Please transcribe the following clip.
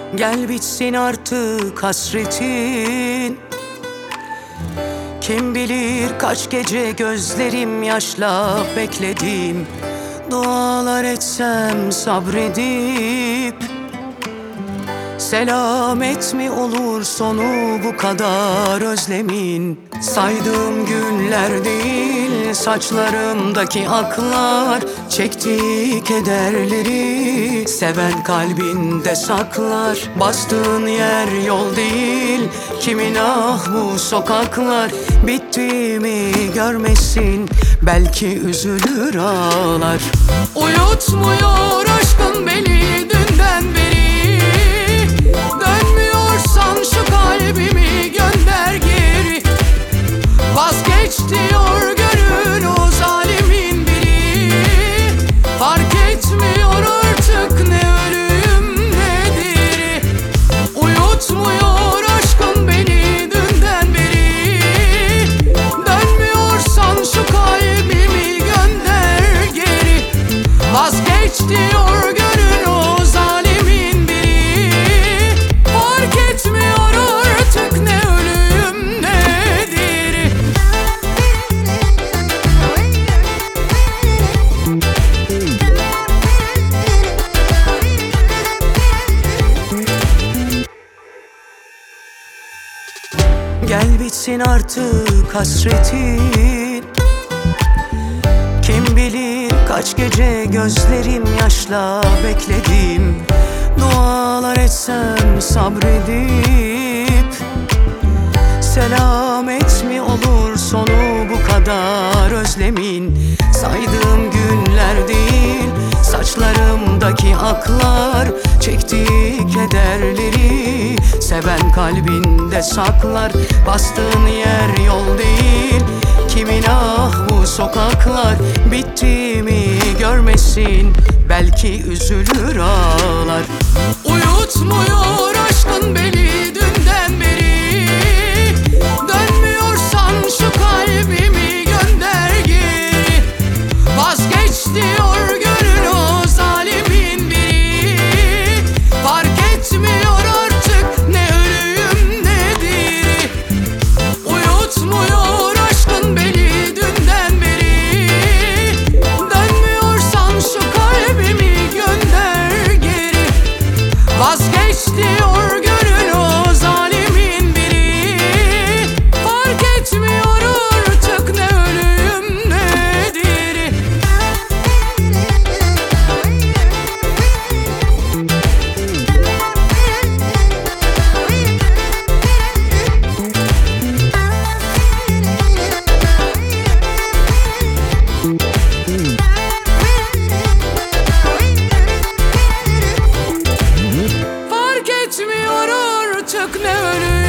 Gel bitsin artık hasretin. Kim bilir kaç gece gözlerim yaşla bekledim. Dualar etsem sabredip, selamet mi olur sonu bu kadar özlemin? Saydığım günler değil, saçlarımdaki aklar, çektiği kederleri seven kalbinde saklar. Bastığın yer yol değil, kimin ah bu sokaklar. Bittiğimi görmesin, belki üzülür ağlar. Uyutmuyor aşkın beni dünden beri. Dönmüyorsan şu kalbimi gönder geri. Vazgeç diyor gönül o zalimin biri. Fark etmiyor artık ne ölüm ne diri. Uyutmuyor aşkın beni dünden beri. Dönmüyorsan şu kalbimi gönder geri. Vazgeç diyor gönül o zalimin biri. Fark etmiyor artık ne ölüm ne diri. Gel bitsin artık hasretin. Kim bilir kaç gece gözlerim yaşla bekledim. Dualar etsem sabredip, selamet mi olur sonu bu kadar özlemin? Saydığım günler değil, saçlarımdaki aklar, çektiği kederleri seven kalbinde saklar. Bastığın yer yol değil, kimin ah bu sokaklar. Bittiğimi görmesin, belki üzülür ağlar. Uyutmuyor aşkın beni dünden beri. Dönmüyorsan şu kalbimi gönder geri. Vazgeç diyor gönül o zalimin biri. Fark etmiyor artık ne ölüm ne diri. Uyutmuyor aşkın beni dünden beri. Dönmüyorsan şu kalbimi gönder geri. Vazgeç diyor gönül o zalimin biri. Fark etmiyor artık ne ölüm ne diri. Fark etmiyor artık ne ölüm